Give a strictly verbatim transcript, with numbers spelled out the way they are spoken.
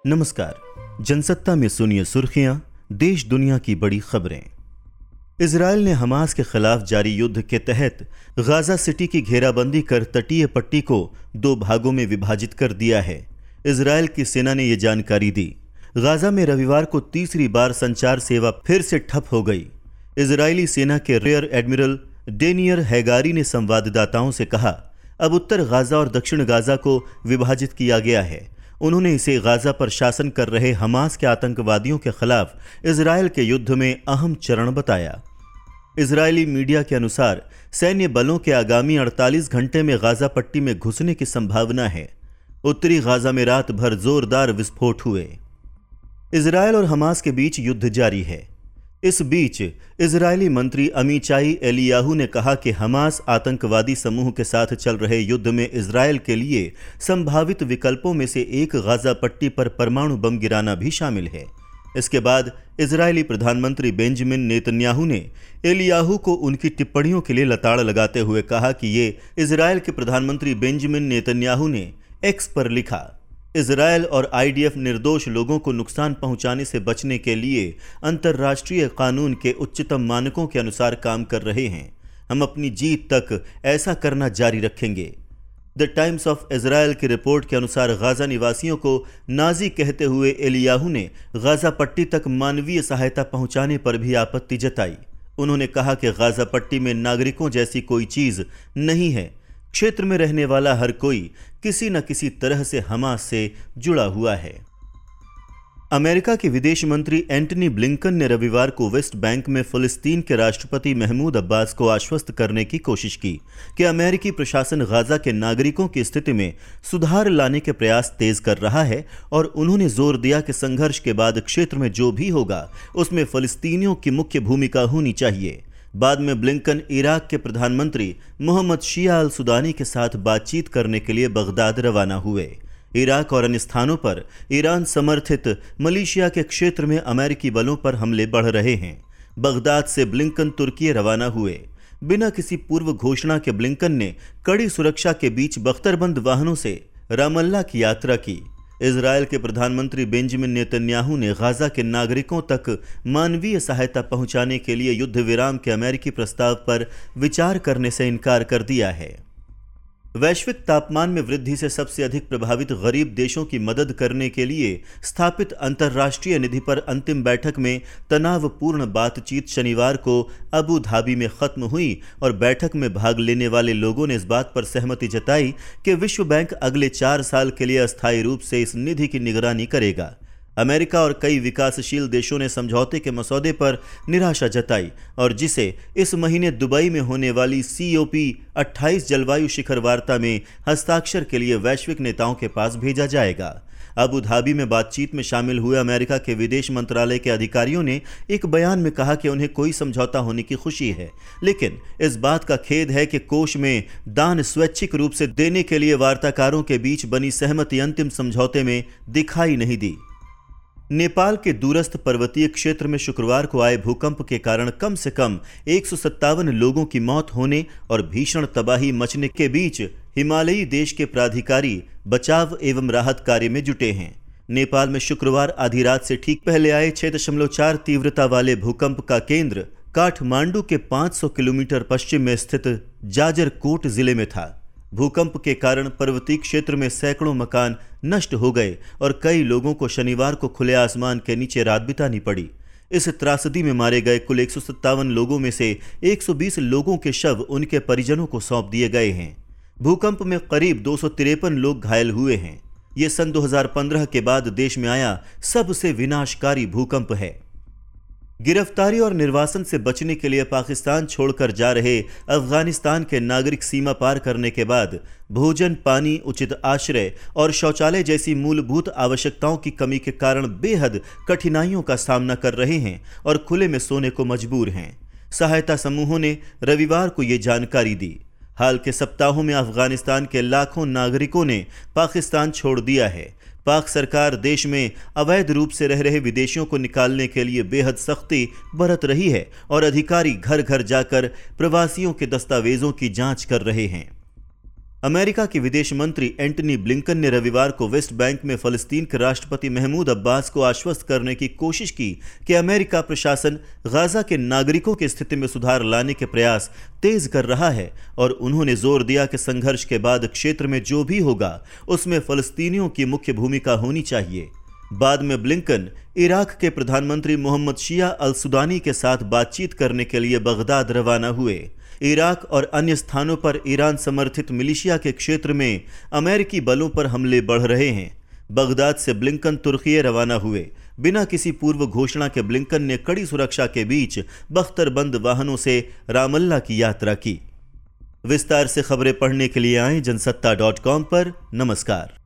नमस्कार। जनसत्ता में सुनिए सुर्खियां, देश दुनिया की बड़ी खबरें। इजरायल ने हमास के खिलाफ जारी युद्ध के तहत गाजा सिटी की घेराबंदी कर तटीय पट्टी को दो भागों में विभाजित कर दिया है। इजरायल की सेना ने यह जानकारी दी। गाजा में रविवार को तीसरी बार संचार सेवा फिर से ठप हो गई। इजरायली सेना के रेयर एडमिरल डेनियर हैगारी ने संवाददाताओं से कहा, अब उत्तर गाजा और दक्षिण गाजा को विभाजित किया गया है। उन्होंने इसे गाजा पर शासन कर रहे हमास के आतंकवादियों के खिलाफ इजरायल के युद्ध में अहम चरण बताया। इजरायली मीडिया के अनुसार सैन्य बलों के आगामी अड़तालीस घंटे में गाजा पट्टी में घुसने की संभावना है। उत्तरी गाजा में रात भर जोरदार विस्फोट हुए। इजरायल और हमास के बीच युद्ध जारी है। इस बीच इजरायली मंत्री अमीचाई एलियाहू ने कहा कि हमास आतंकवादी समूह के साथ चल रहे युद्ध में इजरायल के लिए संभावित विकल्पों में से एक गाजा पट्टी पर परमाणु बम गिराना भी शामिल है। इसके बाद इजरायली प्रधानमंत्री बेंजामिन नेतन्याहू ने एलियाहू को उनकी टिप्पणियों के लिए लताड़ लगाते हुए कहा कि ये इजरायल के प्रधानमंत्री बेंजामिन नेतन्याहू ने एक्स पर लिखा, इजरायल और आईडीएफ निर्दोष लोगों को नुकसान पहुंचाने से बचने के लिए अंतर्राष्ट्रीय कानून के उच्चतम मानकों के अनुसार काम कर रहे हैं। हम अपनी जीत तक ऐसा करना जारी रखेंगे। द टाइम्स ऑफ इजरायल की रिपोर्ट के अनुसार गाजा निवासियों को नाजी कहते हुए एलियाहू ने गाजा पट्टी तक मानवीय सहायता पहुंचाने पर भी आपत्ति जताई। उन्होंने कहा कि गाजा पट्टी में नागरिकों जैसी कोई चीज नहीं है। क्षेत्र में रहने वाला हर कोई किसी न किसी तरह से हमास से जुड़ा हुआ है। अमेरिका के विदेश मंत्री एंटनी ब्लिंकन ने रविवार को वेस्ट बैंक में फिलिस्तीन के राष्ट्रपति महमूद अब्बास को आश्वस्त करने की कोशिश की कि अमेरिकी प्रशासन गाजा के नागरिकों की स्थिति में सुधार लाने के प्रयास तेज कर रहा है और उन्होंने जोर दिया कि संघर्ष के बाद क्षेत्र में जो भी होगा उसमें फिलिस्तीनियों की मुख्य भूमिका होनी चाहिए। बाद में ब्लिंकन इराक के प्रधानमंत्री मोहम्मद शिया अल सुदानी के साथ बातचीत करने के लिए बगदाद रवाना हुए। इराक और अन्य स्थानों पर ईरान समर्थित मलेशिया के क्षेत्र में अमेरिकी बलों पर हमले बढ़ रहे हैं। बगदाद से ब्लिंकन तुर्की रवाना हुए। बिना किसी पूर्व घोषणा के ब्लिंकन ने कड़ी सुरक्षा के बीच बख्तरबंद वाहनों से रामल्ला की यात्रा की। इजरायल के प्रधानमंत्री बेंजामिन नेतन्याहू ने गाजा के नागरिकों तक मानवीय सहायता पहुंचाने के लिए युद्ध विराम के अमेरिकी प्रस्ताव पर विचार करने से इनकार कर दिया है। वैश्विक तापमान में वृद्धि से सबसे अधिक प्रभावित गरीब देशों की मदद करने के लिए स्थापित अंतर्राष्ट्रीय निधि पर अंतिम बैठक में तनावपूर्ण बातचीत शनिवार को अबू धाबी में खत्म हुई और बैठक में भाग लेने वाले लोगों ने इस बात पर सहमति जताई कि विश्व बैंक अगले चार साल के लिए अस्थायी रूप से इस निधि की निगरानी करेगा। अमेरिका और कई विकासशील देशों ने समझौते के मसौदे पर निराशा जताई और जिसे इस महीने दुबई में होने वाली सी ओ पी अट्ठाईस जलवायु शिखर वार्ता में हस्ताक्षर के लिए वैश्विक नेताओं के पास भेजा जाएगा। अबू धाबी में बातचीत में शामिल हुए अमेरिका के विदेश मंत्रालय के अधिकारियों ने एक बयान में कहा कि उन्हें कोई समझौता होने की खुशी है, लेकिन इस बात का खेद है कि कोष में दान स्वैच्छिक रूप से देने के लिए वार्ताकारों के बीच बनी सहमति अंतिम समझौते में दिखाई नहीं दी। नेपाल के दूरस्थ पर्वतीय क्षेत्र में शुक्रवार को आए भूकंप के कारण कम से कम एक सौ सत्तावन लोगों की मौत होने और भीषण तबाही मचने के बीच हिमालयी देश के प्राधिकारी बचाव एवं राहत कार्य में जुटे हैं। नेपाल में शुक्रवार आधी रात से ठीक पहले आए छह दशमलव चार तीव्रता वाले भूकंप का केंद्र काठमांडू के पाँच सौ किलोमीटर पश्चिम में स्थित जाजरकोट जिले में था। भूकंप के कारण पर्वतीय क्षेत्र में सैकड़ों मकान नष्ट हो गए और कई लोगों को शनिवार को खुले आसमान के नीचे रात बितानी पड़ी। इस त्रासदी में मारे गए कुल एक सौ सत्तावन लोगों में से एक सौ बीस लोगों के शव उनके परिजनों को सौंप दिए गए हैं। भूकंप में करीब दो सौ तिरपन लोग घायल हुए हैं। ये सन दो हज़ार पंद्रह के बाद देश में आया सबसे विनाशकारी भूकंप है। गिरफ्तारी और निर्वासन से बचने के लिए पाकिस्तान छोड़कर जा रहे अफगानिस्तान के नागरिक सीमा पार करने के बाद भोजन, पानी, उचित आश्रय और शौचालय जैसी मूलभूत आवश्यकताओं की कमी के कारण बेहद कठिनाइयों का सामना कर रहे हैं और खुले में सोने को मजबूर हैं। सहायता समूहों ने रविवार को ये जानकारी दी। हाल के सप्ताहों में अफगानिस्तान के लाखों नागरिकों ने पाकिस्तान छोड़ दिया है। पाक सरकार देश में अवैध रूप से रह रहे विदेशियों को निकालने के लिए बेहद सख्ती बरत रही है और अधिकारी घर घर जाकर प्रवासियों के दस्तावेजों की जांच कर रहे हैं। अमेरिका के विदेश मंत्री एंटनी ब्लिंकन ने रविवार को वेस्ट बैंक में फलस्तीन के राष्ट्रपति महमूद अब्बास को आश्वस्त करने की कोशिश की कि अमेरिका प्रशासन गाजा के नागरिकों की स्थिति में सुधार लाने के प्रयास तेज कर रहा है और उन्होंने जोर दिया कि संघर्ष के बाद क्षेत्र में जो भी होगा उसमें फलस्तीनियों की मुख्य भूमिका होनी चाहिए। बाद में ब्लिंकन इराक के प्रधानमंत्री मोहम्मद शिया अल सुदानी के साथ बातचीत करने के लिए बगदाद रवाना हुए। इराक और अन्य स्थानों पर ईरान समर्थित मिलिशिया के क्षेत्र में अमेरिकी बलों पर हमले बढ़ रहे हैं। बगदाद से ब्लिंकन तुर्की रवाना हुए। बिना किसी पूर्व घोषणा के ब्लिंकन ने कड़ी सुरक्षा के बीच बख्तरबंद वाहनों से रामल्ला की यात्रा की। विस्तार से खबरें पढ़ने के लिए आएं जनसत्ता डॉट कॉम पर। नमस्कार।